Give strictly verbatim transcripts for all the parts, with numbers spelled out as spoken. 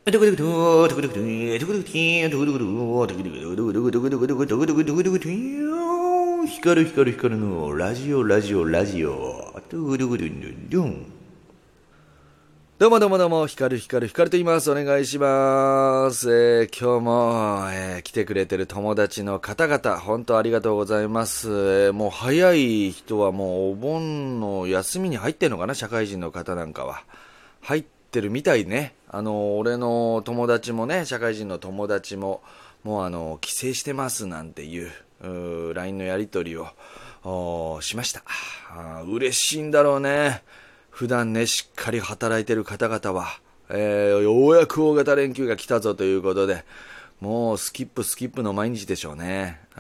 光る光る光るのラジオラジオラジオ。どうもどうもどうも、光る光る光ると言います。お願いします。えー、今日も、えー、来てくれてる友達の方々、本当ありがとうございます。えー、もう早い人はもうお盆の休みに入ってんのかな、社会人の方なんかは。入ってるみたいね。あの、俺の友達もね、社会人の友達も、もうあの、帰省してますなんていう、う ライン のやり取りをしました。あ嬉しいんだろうね。普段ね、しっかり働いてる方々は、えー、ようやく大型連休が来たぞということで、もうスキップスキップの毎日でしょうね。うん、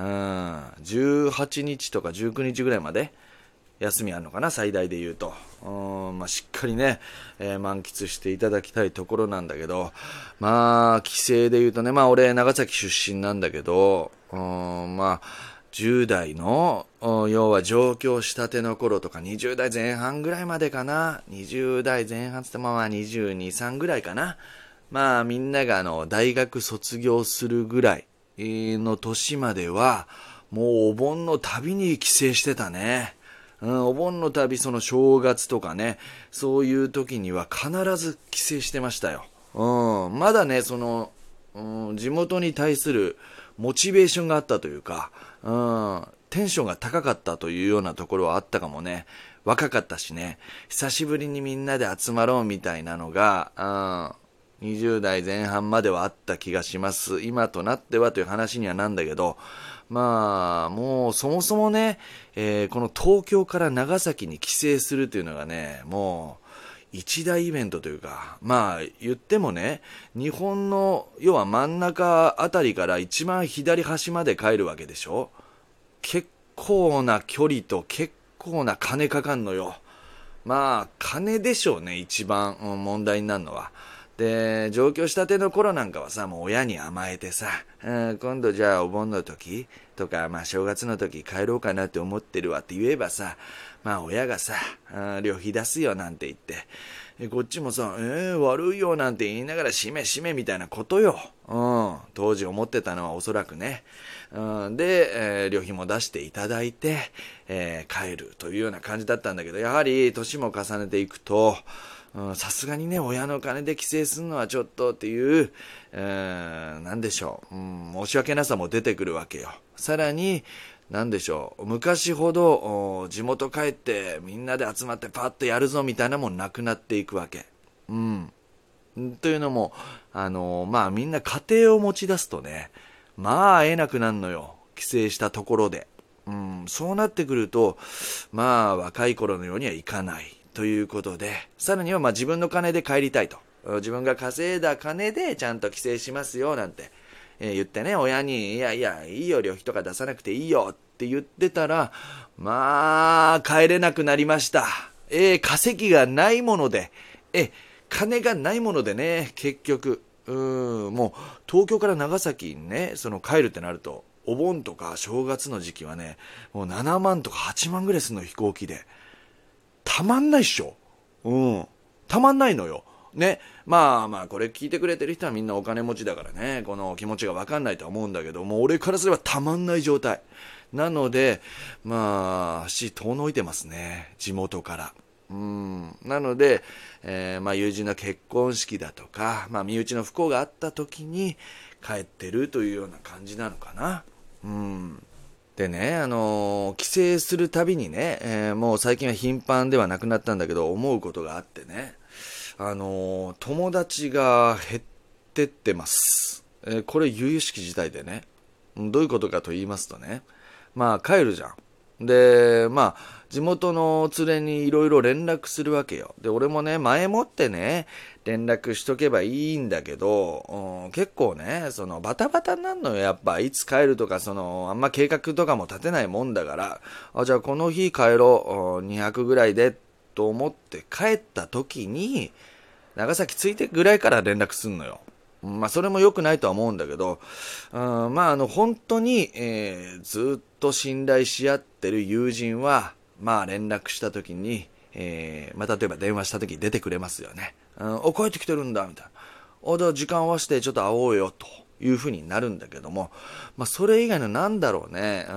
じゅうはちにちとかじゅうくにちぐらいまで休みあるのかな、最大で言うと。うん、まあ、しっかりね、えー、満喫していただきたいところなんだけど、まあ、帰省で言うとね、まあ、俺、長崎出身なんだけど、うん、まあ、じゅう代の、要は上京したての頃とか、にじゅう代前半ぐらいまでかな。にじゅう代前半つってもまあにじゅうに、さんぐらいかな。まあ、みんながあの、大学卒業するぐらいの年までは、もうお盆の旅に帰省してたね。うん、お盆の旅、その正月とかね、そういう時には必ず帰省してましたよ。うん、まだね、その、うん、地元に対するモチベーションがあったというか、うん、テンションが高かったというようなところはあったかもね。若かったしね、久しぶりにみんなで集まろうみたいなのが、うん、にじゅう代前半まではあった気がします。今となってはという話にはなんだけど、まあ、もうそもそもね、えー、この東京から長崎に帰省するというのがね、もう一大イベントというか、まあ言ってもね、日本の要は真ん中あたりから一番左端まで帰るわけでしょ。結構な距離と結構な金かかんのよ。まあ金でしょうね、一番、うん、問題になるのは。で、上京したての頃なんかはさ、もう親に甘えてさ、うん、今度じゃあお盆の時とか、まあ正月の時帰ろうかなって思ってるわって言えばさ、まあ親がさ、うん、旅費出すよなんて言って、こっちもさ、えー、悪いよなんて言いながらしめしめみたいなことよ。うん、当時思ってたのはおそらくね。うん、で、えー、旅費も出していただいて、えー、帰るというような感じだったんだけど、やはり年も重ねていくと、さすがにね、親の金で帰省するのはちょっとっていう、えー、なんでしょう、うん、申し訳なさも出てくるわけよ。さらに、なんでしょう、昔ほど地元帰ってみんなで集まってパッとやるぞみたいなもんなくなっていくわけ。うん。というのも、あのー、まあみんな家庭を持ち出すとね、まあ会えなくなるのよ。帰省したところで。うん、そうなってくると、まあ若い頃のようにはいかない。ということで、さらにはまあ自分の金で帰りたいと。自分が稼いだ金でちゃんと帰省しますよなんて、えー、言ってね、親に、いやいや、いいよ、旅費とか出さなくていいよって言ってたら、まあ、帰れなくなりました。えー、稼ぎがないもので、えー、金がないものでね、結局、うーん、もう東京から長崎にね、その帰るってなると、お盆とか正月の時期はね、もうななまんとかはちまんぐらいするの、飛行機で。たまんないっしょ。うん。たまんないのよ。ね。まあまあ、これ聞いてくれてる人はみんなお金持ちだからね、この気持ちがわかんないとは思うんだけど、もう俺からすればたまんない状態。なので、まあ、足遠のいてますね。地元から。うん。なので、えー、まあ友人の結婚式だとか、まあ身内の不幸があった時に帰ってるというような感じなのかな。うん。でね、あのー、帰省するたびにね、えー、もう最近は頻繁ではなくなったんだけど、思うことがあってね、あのー、友達が減ってってます。えー、これ、由々しき事態でね、どういうことかと言いますとね、まあ、帰るじゃん。で、まあ、地元の連れにいろいろ連絡するわけよ。で、俺もね、前もってね、連絡しとけばいいんだけど、うん、結構ね、そのバタバタになるのよ。やっぱいつ帰るとか、そのあんま計画とかも立てないもんだから、あ、じゃあこの日帰ろう、にひゃくぐらいでと思って帰った時に、長崎着いてぐらいから連絡すんのよ。まあそれも良くないとは思うんだけど、うん、まああの本当に、えー、ずっと信頼し合ってる友人は、まあ連絡した時に、えー、まあ例えば電話した時に出てくれますよね。うん、お、帰ってきてるんだみたいな。 お、じゃあ時間合わせてちょっと会おうよ、というふうになるんだけども、まあ、それ以外のなんだろうね、うん、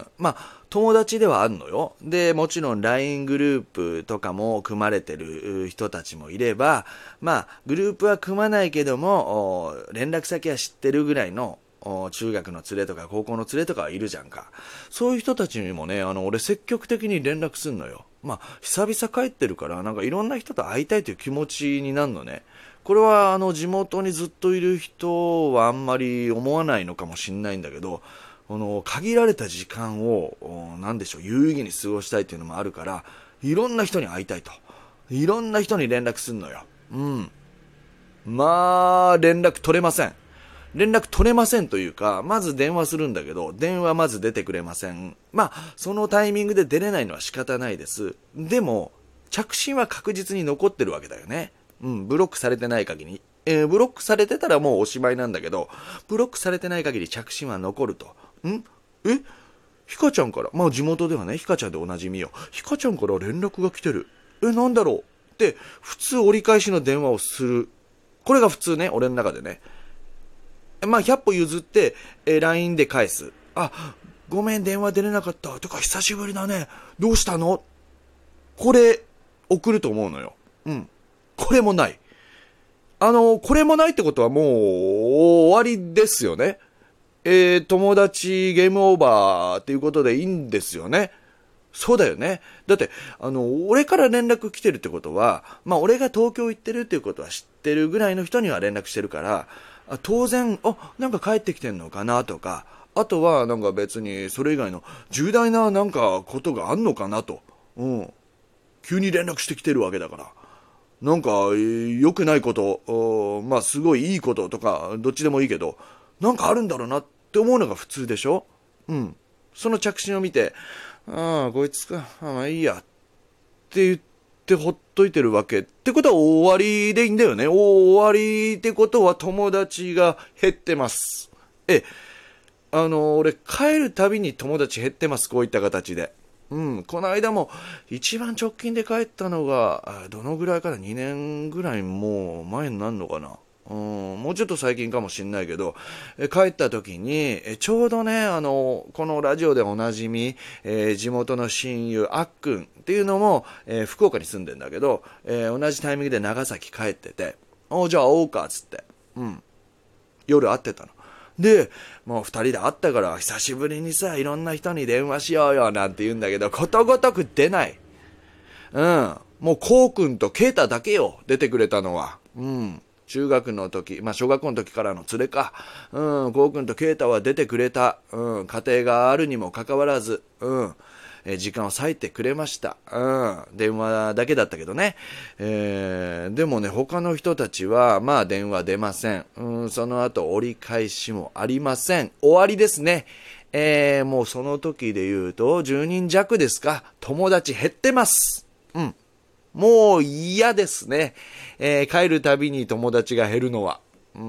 まあ、友達ではあるのよ。で、もちろん ライン グループとかも組まれてる人たちもいれば、まあ、グループは組まないけども、連絡先は知ってるぐらいの、中学の連れとか高校の連れとかはいるじゃんか。そういう人たちにもね、あの、俺積極的に連絡すんのよ。まあ、久々帰ってるから、なんかいろんな人と会いたいという気持ちになるのね。これは、あの、地元にずっといる人はあんまり思わないのかもしれないんだけど、この限られた時間を何でしょう有意義に過ごしたいっていうのもあるから、いろんな人に会いたいと、いろんな人に連絡すんのよ。うん。まあ連絡取れません。連絡取れませんというか、まず電話するんだけど、電話まず出てくれません。まあそのタイミングで出れないのは仕方ないです。でも着信は確実に残ってるわけだよね。うん、ブロックされてない限り、えー、ブロックされてたらもうおしまいなんだけど、ブロックされてない限り着信は残ると。んえひかちゃんから、まあ地元ではね、ひかちゃんでおなじみよ。ひかちゃんから連絡が来てる。え、なんだろうって、普通折り返しの電話をする。これが普通ね、俺の中でね。まあひゃっぽ譲って、え ライン で返す。あ、ごめん電話出れなかった。とか久しぶりだね。どうしたの？これ、送ると思うのよ。うん。これもない。あの、これもないってことはもう終わりですよね。えー、友達ゲームオーバーっていうことでいいんですよね。そうだよね。だって、あの、俺から連絡来てるってことは、まあ俺が東京行ってるっていうことは知ってるぐらいの人には連絡してるから、当然、あ、なんか帰ってきてんのかなとか、あとはなんか別にそれ以外の重大ななんかことがあんのかなと。うん。急に連絡してきてるわけだから。なんか、良くないこと、まあすごいいいこととか、どっちでもいいけど、なんかあるんだろうなって思うのが普通でしょ？うん。その着信を見て、ああ、こいつか、ああ、まあいいや。って言ってほっといてるわけ。ってことは終わりでいいんだよね。終わりってことは友達が減ってます。え、あの、俺帰るたびに友達減ってます。こういった形で。うん。この間も一番直近で帰ったのが、どのぐらいかな？ に 年ぐらいもう前になるのかな。うん、もうちょっと最近かもしんないけど、え帰った時にえちょうどね、あのこのラジオでおなじみ、えー、地元の親友あっくんっていうのも、えー、福岡に住んでんだけど、えー、同じタイミングで長崎帰ってて、おじゃあ会おうかっつって、うん、夜会ってたので、もう二人で会ったから久しぶりにさ、いろんな人に電話しようよなんて言うんだけど、ことごとく出ない。うん、もうこうくんとケイタだけよ、出てくれたのは。うん、中学の時、まあ小学校の時からの連れか。うん、こうくんとケイタは出てくれた。うん、家庭があるにもかかわらず、うん、え時間を割いてくれました。うん、電話だけだったけどね。えー、でもね、他の人たちは、まあ電話出ません。うん、その後折り返しもありません。終わりですね。えー、もうその時で言うと、じゅうにん弱ですか。友達減ってます。うん。もう嫌ですね。えー、帰るたびに友達が減るのは。うん、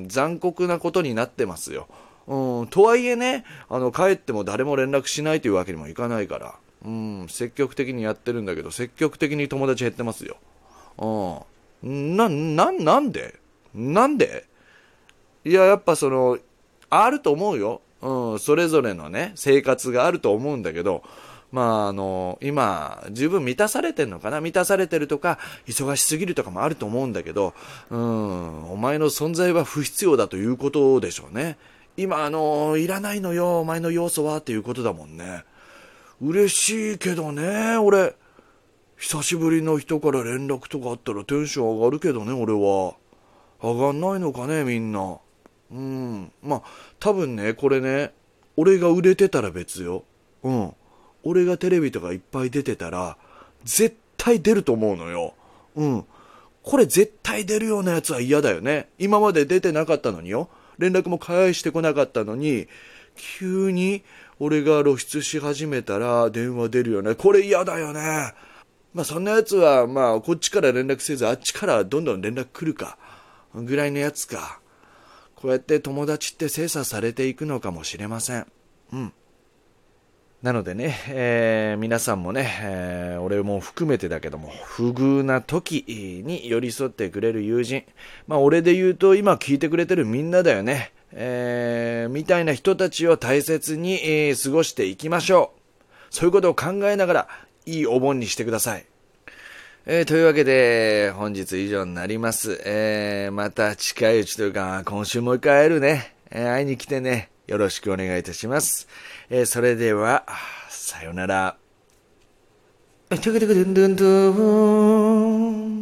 残酷なことになってますよ。うん、とはいえね、あの、帰っても誰も連絡しないというわけにもいかないから。うん、積極的にやってるんだけど、積極的に友達減ってますよ。うん。な、な、なんでなんでいや、やっぱその、あると思うよ。うん、それぞれのね、生活があると思うんだけど、まああの、今、十分満たされてんのかな？満たされてるとか、忙しすぎるとかもあると思うんだけど、うん、お前の存在は不必要だということでしょうね。今あの、いらないのよ、お前の要素はっていうことだもんね。嬉しいけどね、俺。久しぶりの人から連絡とかあったらテンション上がるけどね、俺は。上がんないのかね、みんな。うん。まあ、多分ね、これね、俺が売れてたら別よ。うん。俺がテレビとかいっぱい出てたら、絶対出ると思うのよ。うん。これ絶対出るようなやつは嫌だよね。今まで出てなかったのによ。連絡も返してこなかったのに、急に俺が露出し始めたら電話出るよね。これ嫌だよね。まあそんなやつは、まあこっちから連絡せず、あっちからどんどん連絡来るか。ぐらいのやつか。こうやって友達って精査されていくのかもしれません。うん。 なのでね、えー、皆さんもね、えー、俺も含めてだけども、不遇な時に寄り添ってくれる友人。まあ俺で言うと今聞いてくれてるみんなだよね。えー、みたいな人たちを大切に、えー、過ごしていきましょう。そういうことを考えながら、いいお盆にしてください。えー、というわけで、本日以上になります。えー、また近いうちというか、今週もう一回会えるね。えー、会いに来てね。よろしくお願いいたします。えー、それでは、さようなら。トゥクトゥクドゥンドゥンドゥーン